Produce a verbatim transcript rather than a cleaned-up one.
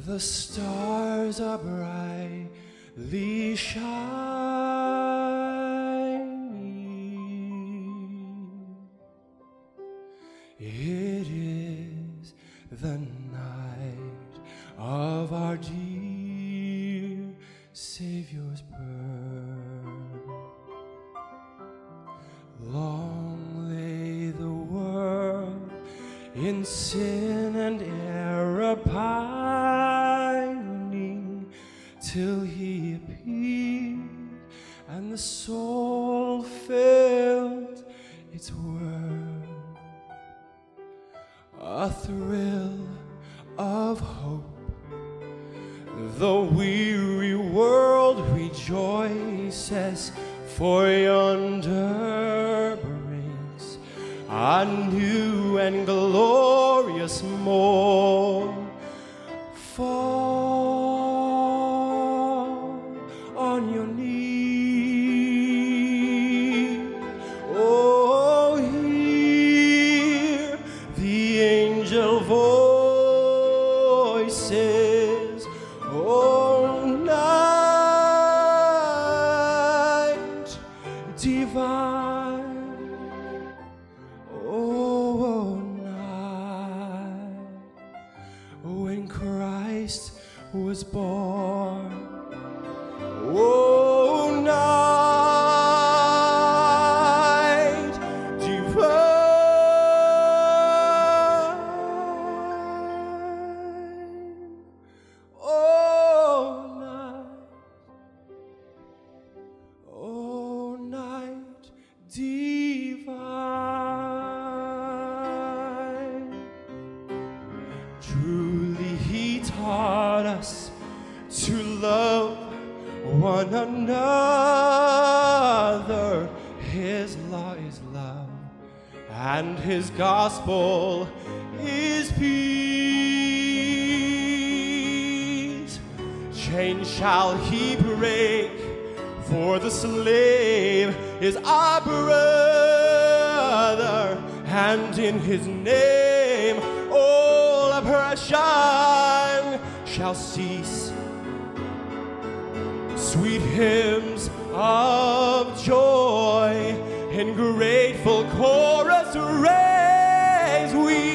The stars are brightly shining. It is the night of our dear Savior's birth. Long lay the world in sin and error pining, till he appeared and the soul felt its worth. A thrill of hope, the weary world rejoices, for yonder breaks a new and glorious morn. Fall on your knees, oh, hear the angel voices, oh, night divine, oh, night when Christ was born, oh, night divine, oh, night, oh, night divine. Truly he taught us to love one another. His law is love, and his gospel is peace. Chains shall he break, for the slave is our brother, and in his name all oppression shall cease. Sweet hymns of joy in grateful chorus raise we